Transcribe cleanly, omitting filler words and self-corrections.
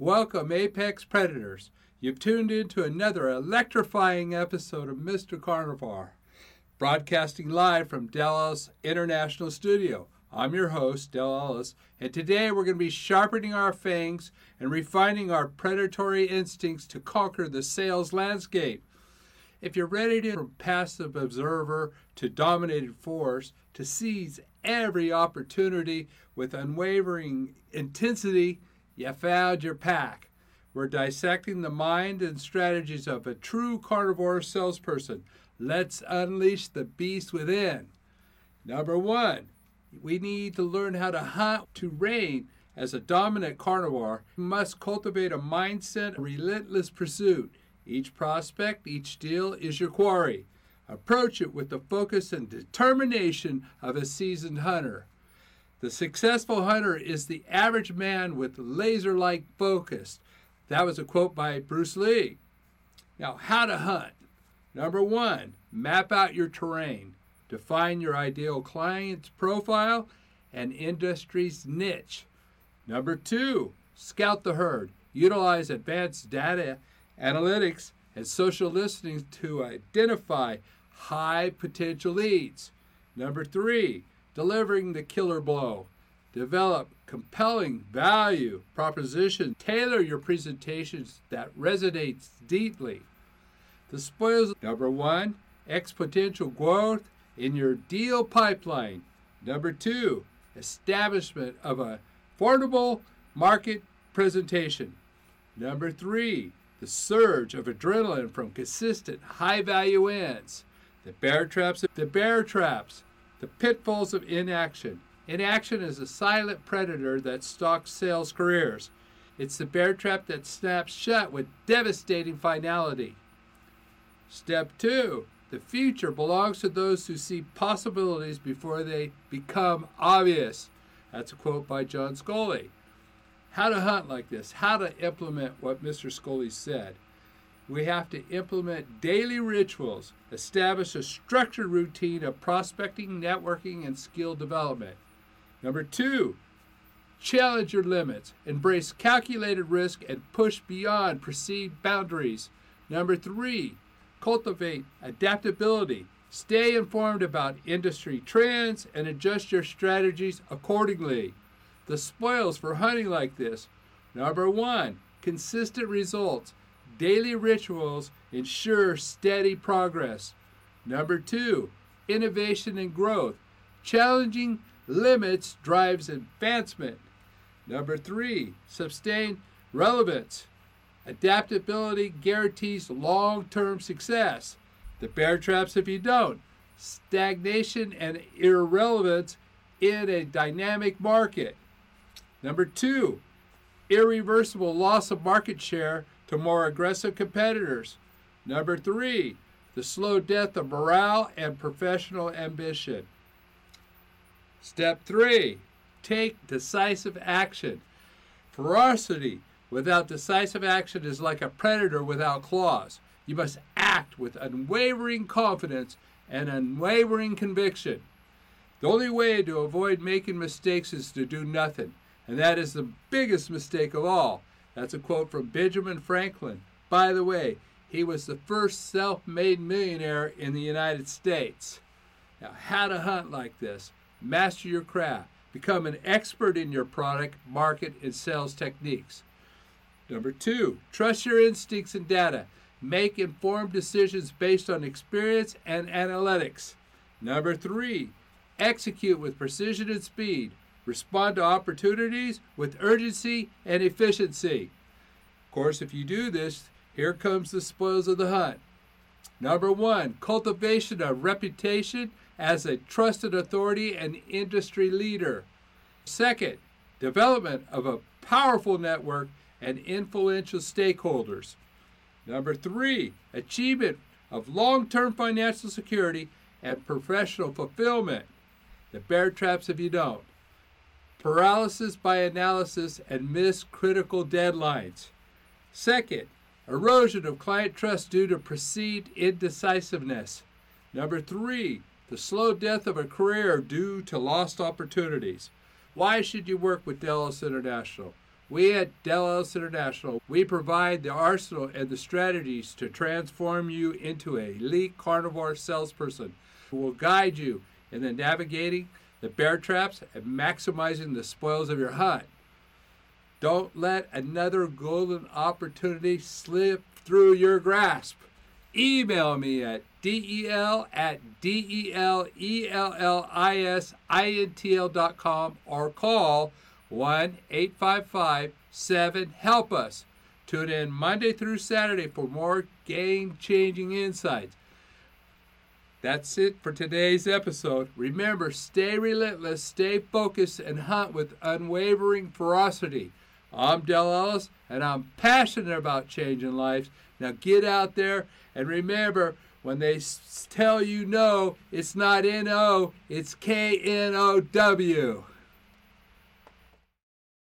Welcome, Apex Predators. You've tuned into another electrifying episode of Mr. Carnivore, broadcasting live from Del Ellis International Studio. I'm your host, Del Ellis, and today we're going to be sharpening our fangs and refining our predatory instincts to conquer the sales landscape. If you're ready to from passive observer to dominated force, to seize every opportunity with unwavering intensity, you found your pack. We're dissecting the mind and strategies of a true carnivore salesperson. Let's unleash the beast within. Number one, we need to learn how to hunt to reign. As a dominant carnivore, you must cultivate a mindset of relentless pursuit. Each prospect, each deal is your quarry. Approach it with the focus and determination of a seasoned hunter. The successful hunter is the average man with laser-like focus. That was a quote by Bruce Lee. Now, how to hunt. Number one, map out your terrain. Define your ideal client's profile and industry's niche. Number two, scout the herd. Utilize advanced data analytics and social listening to identify high potential leads. Number three, delivering the killer blow. Develop compelling value proposition. Tailor your presentations that resonates deeply. The spoils. Number one, exponential growth in your deal pipeline. Number two, establishment of a formidable market presentation. Number three, the surge of adrenaline from consistent high-value ends. The bear traps, the pitfalls of inaction. Inaction is a silent predator that stalks sales careers. It's the bear trap that snaps shut with devastating finality. Step two, the future belongs to those who see possibilities before they become obvious. That's a quote by John Scully. How to hunt like this, how to implement what Mr. Scully said. We have to implement daily rituals, establish a structured routine of prospecting, networking, and skill development. Number two, challenge your limits, embrace calculated risk, and push beyond perceived boundaries. Number three, cultivate adaptability. Stay informed about industry trends and adjust your strategies accordingly. The spoils for hunting like this. Number one, consistent results. Daily rituals ensure steady progress. Number two, innovation and growth. Challenging limits drives advancement. Number three, sustained relevance. Adaptability guarantees long-term success. The bear traps if you don't. Stagnation and irrelevance in a dynamic market. Number two, irreversible loss of market share to more aggressive competitors. Number three, the slow death of morale and professional ambition. Step three, take decisive action. Ferocity without decisive action is like a predator without claws. You must act with unwavering confidence and unwavering conviction. The only way to avoid making mistakes is to do nothing, and that is the biggest mistake of all. That's a quote from Benjamin Franklin. By the way, he was the first self-made millionaire in the United States. Now, how to hunt like this. Master your craft. Become an expert in your product, market, and sales techniques. Number two, trust your instincts and data. Make informed decisions based on experience and analytics. Number three, execute with precision and speed. Respond to opportunities with urgency and efficiency. Of course, if you do this, here comes the spoils of the hunt. Number one, cultivation of reputation as a trusted authority and industry leader. Second, development of a powerful network and influential stakeholders. Number three, achievement of long-term financial security and professional fulfillment. The bear traps if you don't. Paralysis by analysis and missed critical deadlines. Second, erosion of client trust due to perceived indecisiveness. Number three, the slow death of a career due to lost opportunities. Why should you work with Del Ellis International? We at Del Ellis International, we provide the arsenal and the strategies to transform you into an elite carnivore salesperson who will guide you in the navigating the bear traps and maximizing the spoils of your hunt. Don't let another golden opportunity slip through your grasp. Email me at del@delellisintl.com or call 1-855-7-HELP-US. Tune in Monday through Saturday for more game-changing insights. That's it for today's episode. Remember, stay relentless, stay focused, and hunt with unwavering ferocity. I'm Del Ellis, and I'm passionate about changing lives. Now get out there, and remember, when they tell you no, it's not N-O, it's K-N-O-W.